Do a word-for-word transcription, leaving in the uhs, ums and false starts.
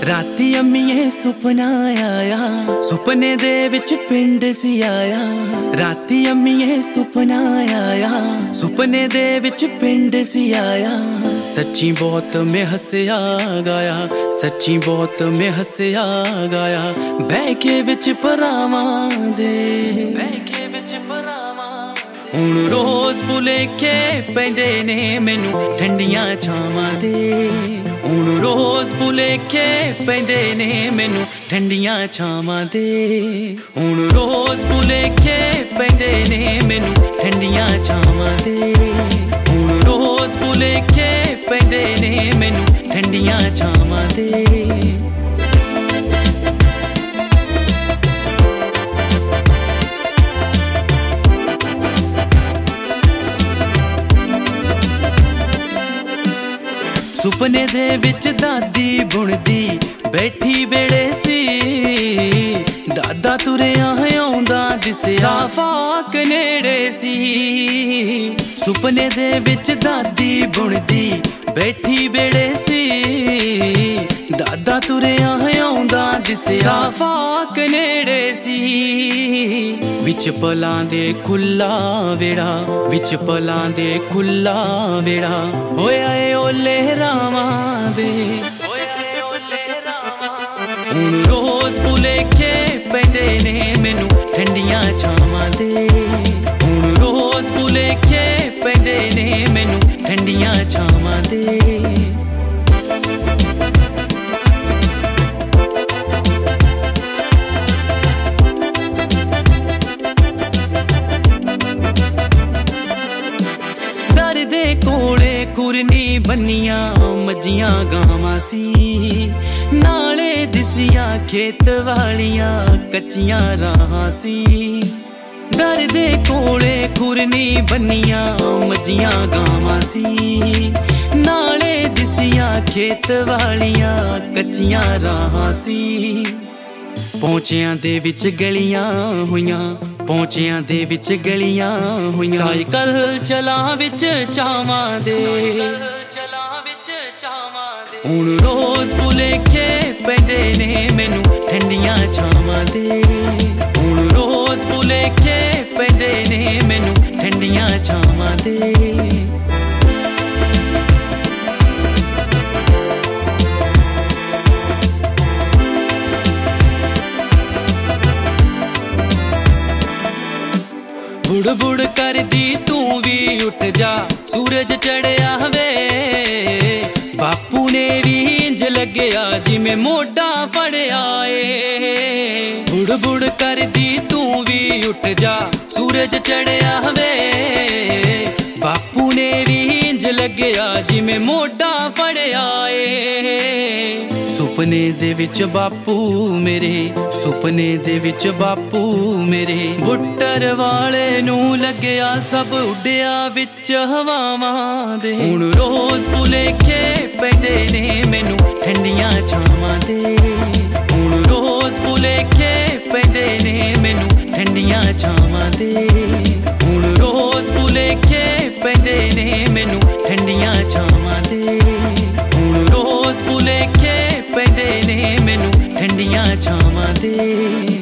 राती अम्मीए सुपना आया, सुपने दे विच पिंड सी आया। राती अम्मीए सुपना आया, सुपने दे विच पिंड सी आया। सच्ची बहुत मैं हसया गाया, सच्ची बहुत मैं हसया गाया। बह के विच परावां दे, बह के विच परावां दे। हुण रोज़ भुलेखे पैंदे ने मैनू ठंडियां छावां दे। हुण रोज़ भुलेखे पैंदे ने मैनू ठंडियां छावां दे। हुण रोज़ भुलेखे पैंदे ने मैनू ठंडियां छावां दे। हुण रोज़ भुलेखे पैंदे ने मैनू ठंडियां छावां दे। सुपने दे विच दादी बुणदी बैठी बेड़े सी। दादा तुरिया आउंदा दिसिया फाक नेड़े सी। सुपने दे विच दादी बुणदी बैठी बेड़े सी। दादा तुरिया आउंदा दिसिया फाक नेड़े सी। विच पलां दे खुला वेड़ा, विच पलां दे खुला वेड़ा। होया ए ओले रावां दे, होया ए ओले रावां दे। हुण रोज़ भुलेखे पैंदे ने मैनू ठंडियां छावां दे। हुण रोज़ भुलेखे पैंदे ने मैनू ठंडियां छावां दे। दर दे कोले कुरनी बन्नियां मज्जियां गावां सी। नाले दिसियां खेत वालियां कच्चियां राहां सी। दर दे कोले कुरनी बन्नियां मज्जियां गावां सी। नाले दिसियां खेत वालियां कच्चियां राहां सी। पहुंचियां दे विच गलियां होइयां, पहुंचियां दे विच गलियां होइयां। साइकल चला विच चावां दे, चला विच चावां दे। हुण रोज़ भुलेखे पैंदे ने मैनू ठंडियां छावां दे। हुण रोज़ भुलेखे पैंदे ने मैनू ठंडियां छावां दे। बुड़ बुड़ कर दी तू भी उठ जा, सूरज चढ़िया वे। बापू ने भी इंज लग्या जिमें मोटा फड़िया ए। बुड़ बुड़ कर दी तू भी उठ जा, सूरज चढ़िया वे। बापू ने भी इंज लग्या जिमें मोटा फड़िया ए। सुपने दे विच बापू मेरे, सुपने दे विच बापू मेरे। बुट्टर वाले नू लग्या सब उड्डिया विच हवावां दे। हुण रोज़ भुलेखे पैंदे ने मैनू ठंडियां छावां दे। हुण रोज़ भुलेखे पैंदे ने मैनू ठंडियां छावां दे। हुण रोज़ भुलेखे पैंदे ने मैनू ठंडियां छावां दे। हुण रोज़ भुलेखे पैंदे ने मैनू ठंडियां छावां दे।